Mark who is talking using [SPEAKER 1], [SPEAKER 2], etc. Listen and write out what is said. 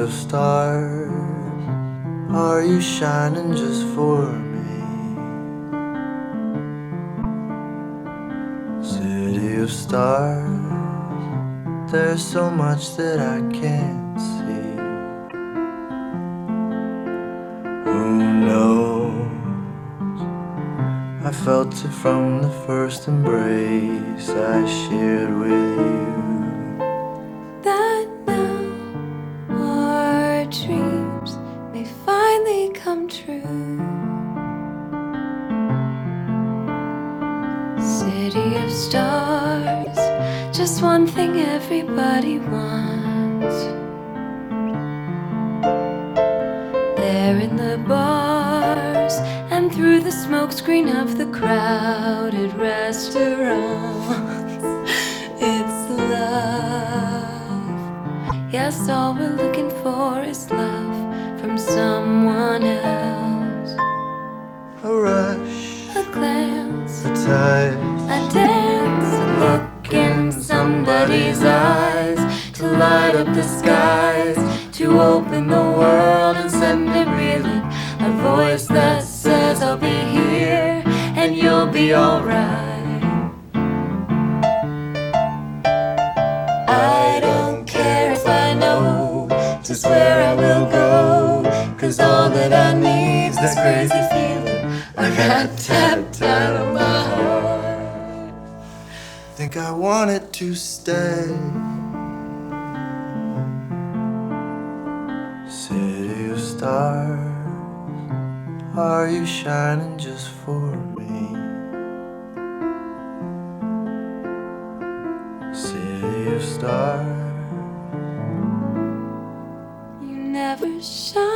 [SPEAKER 1] of stars, are you shining just for me? City of stars, there's so much that I can't see. Who knows? I felt it from the first embrace I shared with you.
[SPEAKER 2] That now our dreams may finally come true. City of stars, just one thing everybody wants. There in the bars and through the smokescreen of the crowded restaurants, it's love. Yes, all we're looking for is love from someone else.
[SPEAKER 1] A rush,
[SPEAKER 2] A glance,
[SPEAKER 1] a touch,
[SPEAKER 2] a dance, a look in somebody's eyes to light up the skies, to open the world and send it reeling. A voice that says I'll be here and you'll be alright. I don't care if I know just where I will go, 'cause all that I need's this crazy feeling I got tapped out of my heart.
[SPEAKER 1] think I want it to stay. City of stars, are you shining just for me? City of stars,
[SPEAKER 2] You never shine.